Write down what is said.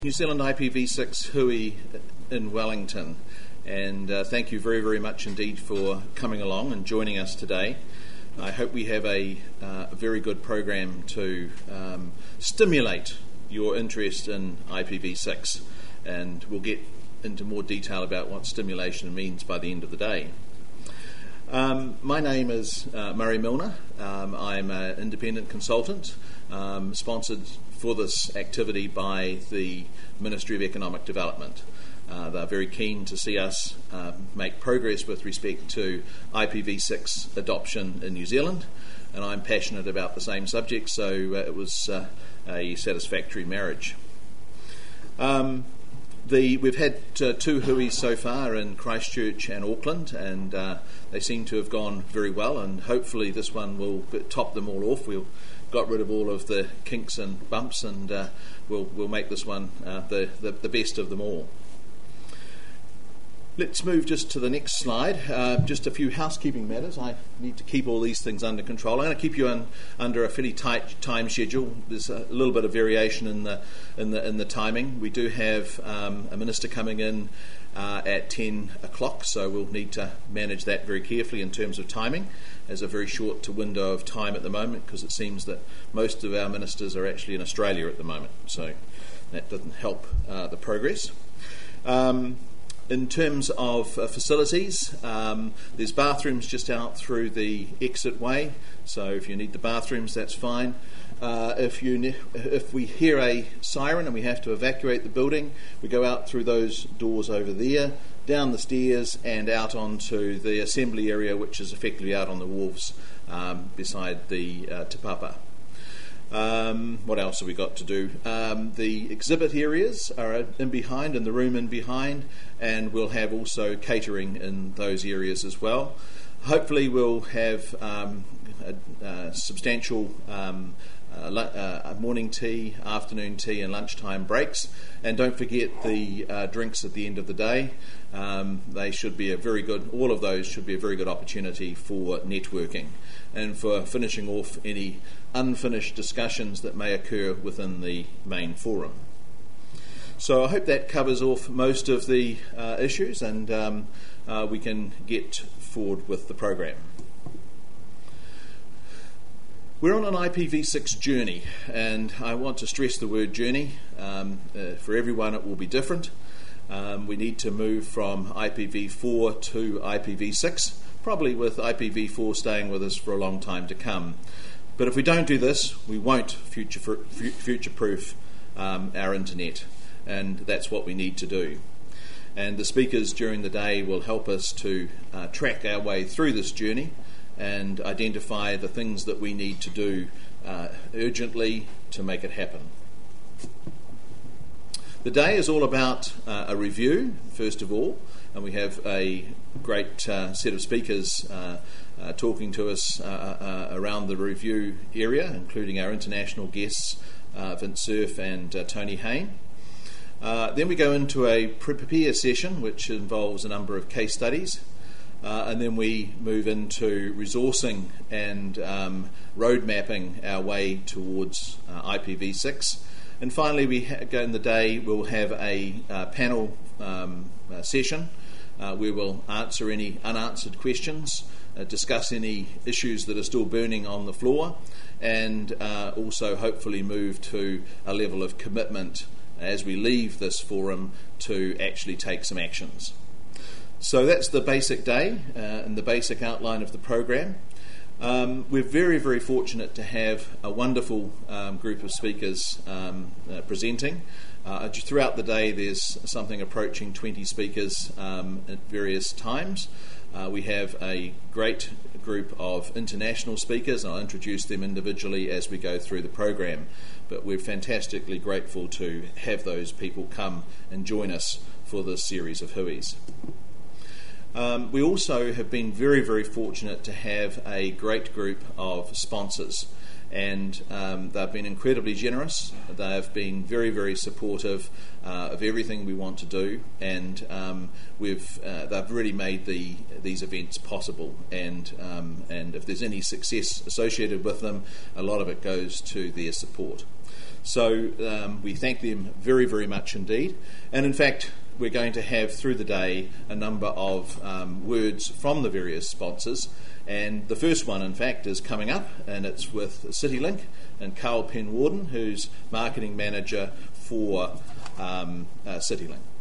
New Zealand IPv6 Hui in Wellington, and thank you very, very much indeed for coming along and joining us today. I hope we have a very good program to stimulate your interest in IPv6, and we'll get into more detail about what stimulation means by the end of the day. My name is Murray Milner. I'm an independent consultant, sponsored for this activity by the Ministry of Economic Development. They're very keen to see us make progress with respect to IPv6 adoption in New Zealand, and I'm passionate about the same subject, so it was a satisfactory marriage. We've had two Huis so far in Christchurch and Auckland, and they seem to have gone very well, and hopefully this one will top them all off. We've got rid of all of the kinks and bumps, and we'll make this one the best of them all. Let's move just to the next slide. Just a few housekeeping matters. I need to keep all these things under control. I'm going to keep you under a fairly tight time schedule. There's a little bit of variation in the timing. We do have a minister coming in at 10 o'clock, so we'll need to manage that very carefully in terms of timing. There's a very short window of time at the moment because it seems that most of our ministers are actually in Australia at the moment, so that doesn't help the progress. In terms of facilities, there's bathrooms just out through the exit way, so if you need the bathrooms, that's fine. If we hear a siren and we have to evacuate the building, we go out through those doors over there, down the stairs and out onto the assembly area, which is effectively out on the wharves beside the Te Papa. What else have we got to do? The exhibit areas are in the room in behind, and we'll have also catering in those areas as well. Hopefully we'll have a substantial morning tea, afternoon tea and lunchtime breaks, and don't forget the drinks at the end of the day. They should be all of those should be a very good opportunity for networking and for finishing off any unfinished discussions that may occur within the main forum. So I hope that covers off most of the issues, and we can get forward with the program. We're on an IPv6 journey, and I want to stress the word journey. For everyone it will be different. We need to move from IPv4 to IPv6, probably with IPv4 staying with us for a long time to come. But if we don't do this, we won't future-proof our internet, and that's what we need to do. And the speakers during the day will help us to track our way through this journey and identify the things that we need to do urgently to make it happen. The day is all about a review, first of all, and we have a great set of speakers talking to us around the review area, including our international guests, Vince Cerf and Tony Hain. Then we go into a prepare session, which involves a number of case studies. And then we move into resourcing and road mapping our way towards IPv6. And finally, in the day, we'll have a panel session where we'll answer any unanswered questions, discuss any issues that are still burning on the floor, and also hopefully move to a level of commitment as we leave this forum to actually take some actions. So that's the basic day and the basic outline of the program. We're very, very fortunate to have a wonderful group of speakers presenting. Throughout the day there's something approaching 20 speakers at various times. We have a great group of international speakers, and I'll introduce them individually as we go through the program. But we're fantastically grateful to have those people come and join us for this series of Huis. We also have been very, very fortunate to have a great group of sponsors, and they've been incredibly generous. They've been very, very supportive of everything we want to do, and they've really made these events possible. And if there's any success associated with them, a lot of it goes to their support. So we thank them very, very much indeed. And in fact, we're going to have through the day a number of words from the various sponsors. And the first one, in fact, is coming up, and it's with CityLink and Carl Penwarden, who's Marketing Manager for CityLink.